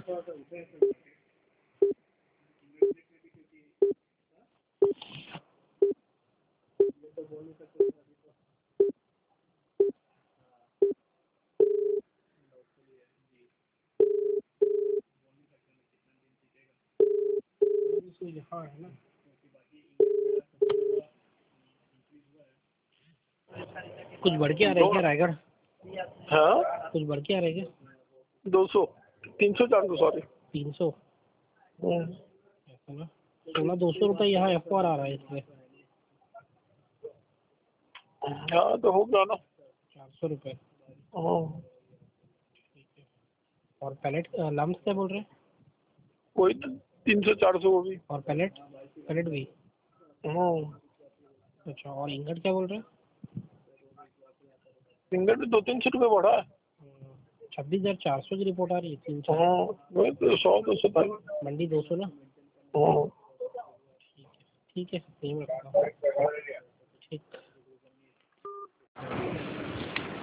यहाँ है ना, कुछ बढ़ के आ रहा है क्या रायगढ़? हाँ, कुछ बढ़ के आ रहा है क्या? 200, 300, 400, सॉरी। 300 ऐसा ना, 16-200 रुपये यहाँ F4 आ रहा है इसमें। हाँ तो हो गया ना। 400 रुपये। हाँ, और पैलेट लम्स क्या बोल रहे हैं? वही 300, 400 वो भी। और पैलेट पैलेट भी? हाँ, अच्छा, और इंगट क्या बोल रहे हैं? सिंगल भी 200-300 रुपये बढ़ा है। 26,400 की रिपोर्ट आ रही है 300। हाँ, वही तो 100-200 था। मंडी 200 ना। हाँ, ठीक है, सही में रखता हूँ। ठीक।